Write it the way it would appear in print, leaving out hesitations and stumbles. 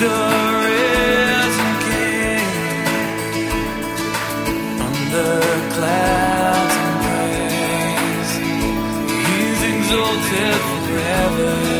the risen King under clouds and praise. He's exalted forever.